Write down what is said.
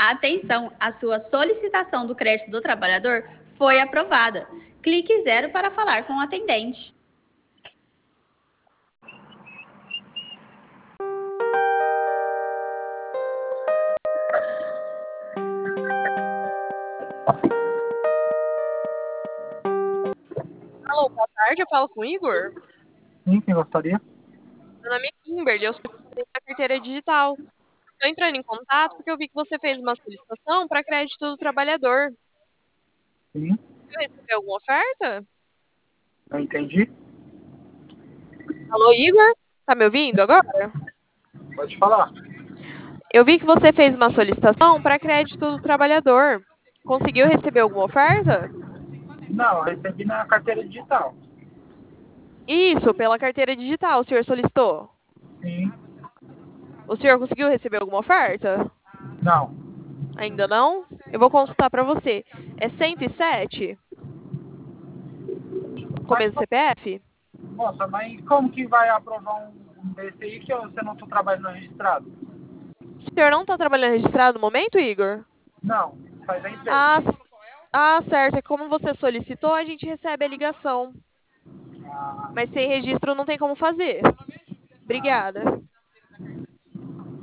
Atenção, a sua solicitação do crédito do trabalhador foi aprovada. Clique 0 para falar com o atendente. Alô, boa tarde, eu falo com o Igor. Sim, quem gostaria? Meu nome é Kimberly, eu sou estudante da carteira digital. Estou entrando em contato porque eu vi que você fez uma solicitação para crédito do trabalhador. Sim, Você recebeu alguma oferta? eu entendi. Alô, Igor? Tá me ouvindo agora? Pode falar. Eu vi que você fez uma solicitação para crédito do trabalhador. Conseguiu receber alguma oferta? Não, eu recebi na carteira digital. Isso, pela carteira digital, o senhor solicitou. Sim, O senhor conseguiu receber alguma oferta? não. Ainda não? Eu vou consultar para você. É 107? Mas, Começo do CPF? moça, mas como que vai aprovar um desse aí que você não está trabalhando registrado? O senhor não está trabalhando registrado no momento, Igor? Não, faz bem tempo. Ah, certo. É como você solicitou, a gente recebe a ligação. Ah, Mas sem registro não tem como fazer. Obrigada.